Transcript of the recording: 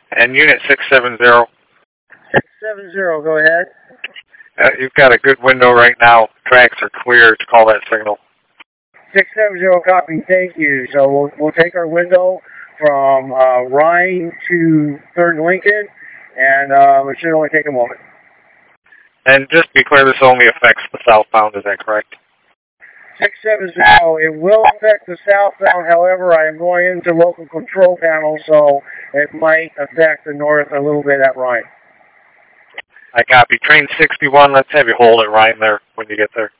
And Unit 670. 670, go ahead. You've got a good window right now. Tracks are clear to call that signal. 670, copy, thank you. So we'll take our window from Rhine to 3rd Lincoln, and it should only take a moment. And just to be clear, this only affects the southbound, is that correct? 670, it will affect the southbound, however, I am going into local control panel, so it might affect the north a little bit at Rhine. I copy. Train 61, let's have you hold it right there when you get there.